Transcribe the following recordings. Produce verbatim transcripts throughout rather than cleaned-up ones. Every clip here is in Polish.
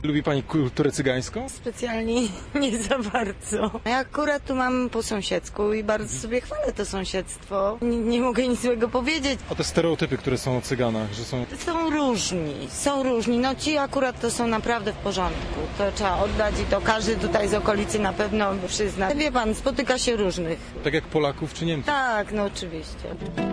Lubi pani kulturę cygańską? Specjalnie nie za bardzo. Ja akurat tu mam po sąsiedzku i bardzo sobie chwalę to sąsiedztwo. Nie, nie mogę nic złego powiedzieć. A te stereotypy, które są o cyganach, że są... Są różni, są różni. No ci akurat to są naprawdę w porządku. To trzeba oddać i to każdy tutaj z okolicy na pewno przyzna. Wie pan, spotyka się różnych. Tak jak Polaków czy Niemców? Tak, no oczywiście.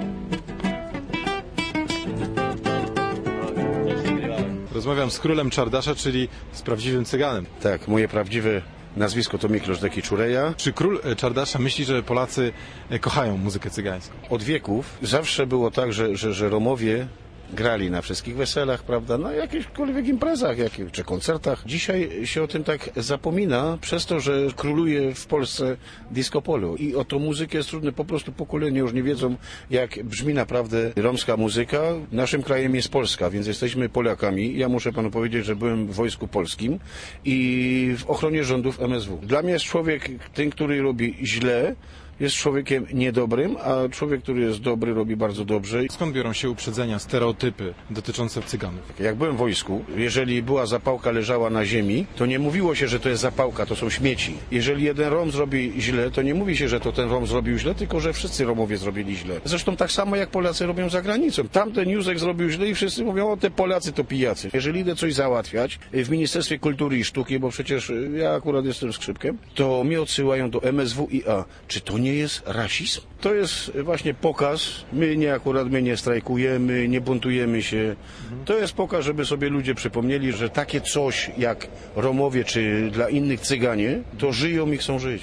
Rozmawiam z królem Czardasza, czyli z prawdziwym cyganem. Tak, moje prawdziwe nazwisko to Miklosz Deki Czureja. Czy król Czardasza myśli, że Polacy kochają muzykę cygańską? Od wieków zawsze było tak, że, że, że Romowie grali na wszystkich weselach, prawda, na jakichkolwiek imprezach, jakich, czy koncertach. Dzisiaj się o tym tak zapomina, przez to, że króluje w Polsce disco polo. I o tą muzykę jest trudne, po prostu pokolenie już nie wiedzą, jak brzmi naprawdę romska muzyka. Naszym krajem jest Polska, więc jesteśmy Polakami. Ja muszę panu powiedzieć, że byłem w Wojsku Polskim i w ochronie rządów M S W. Dla mnie jest człowiek ten, który robi źle, jest człowiekiem niedobrym, a człowiek, który jest dobry, robi bardzo dobrze. Skąd biorą się uprzedzenia, stereotypy dotyczące cyganów? Jak byłem w wojsku, jeżeli była zapałka leżała na ziemi, to nie mówiło się, że to jest zapałka, to są śmieci. Jeżeli jeden Rom zrobi źle, to nie mówi się, że to ten Rom zrobił źle, tylko że wszyscy Romowie zrobili źle. Zresztą tak samo jak Polacy robią za granicą. Tamten Józek zrobił źle i wszyscy mówią, o te Polacy to pijacy. Jeżeli idę coś załatwiać w Ministerstwie Kultury i Sztuki, bo przecież ja akurat jestem skrzypkiem, to mnie odsyłają do M S W i A. Czy to nie jest rasizm? To jest właśnie pokaz. My nie akurat my nie strajkujemy, nie buntujemy się. To jest pokaz, żeby sobie ludzie przypomnieli, że takie coś jak Romowie czy dla innych Cyganie, to żyją i chcą żyć.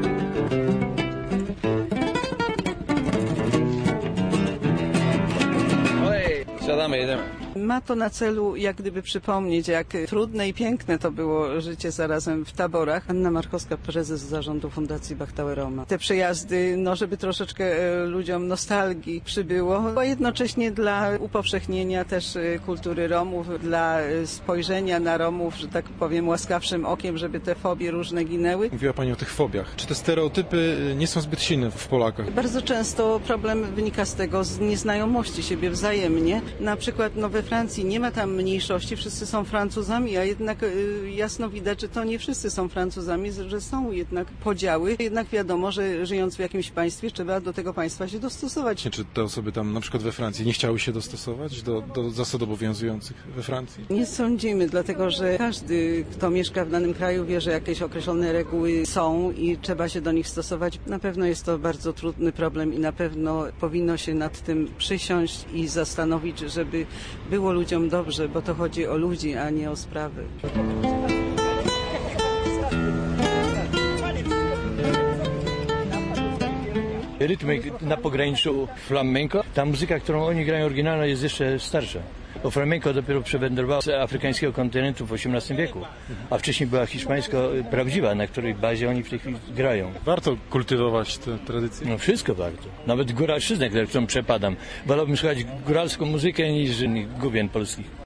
Siadamy, jedziemy. Ma to na celu jak gdyby przypomnieć, jak trudne i piękne to było życie zarazem w taborach. Anna Markowska, prezes zarządu Fundacji Bachtaueroma. Te przejazdy, no żeby troszeczkę ludziom nostalgii przybyło, a jednocześnie dla upowszechnienia też kultury Romów, dla spojrzenia na Romów, że tak powiem, łaskawszym okiem, żeby te fobie różne ginęły. Mówiła pani o tych fobiach. Czy te stereotypy nie są zbyt silne w Polakach? Bardzo często problem wynika z tego, z nieznajomości siebie wzajemnie. Na przykład no, we Francji nie ma tam mniejszości, wszyscy są Francuzami, a jednak y, jasno widać, że to nie wszyscy są Francuzami, że są jednak podziały. Jednak wiadomo, że żyjąc w jakimś państwie trzeba do tego państwa się dostosować. Czy te osoby tam na przykład we Francji nie chciały się dostosować do, do zasad obowiązujących we Francji? Nie sądzimy, dlatego że każdy, kto mieszka w danym kraju, wie, że jakieś określone reguły są i trzeba się do nich stosować. Na pewno jest to bardzo trudny problem i na pewno powinno się nad tym przysiąść i zastanowić, żeby było ludziom dobrze, bo to chodzi o ludzi, a nie o sprawy. Rytmy na pograniczu flamenco. Ta muzyka, którą oni grają oryginalna, jest jeszcze starsza. Bo flamenco dopiero przewędrowało z afrykańskiego kontynentu w osiemnastym wieku, a wcześniej była hiszpańsko prawdziwa, na której bazie oni w tej chwili grają. Warto kultywować tę tradycję? No wszystko warto. Nawet góralszczyznę, którą przepadam. Wolałbym słuchać góralską muzykę niż gubien polskich.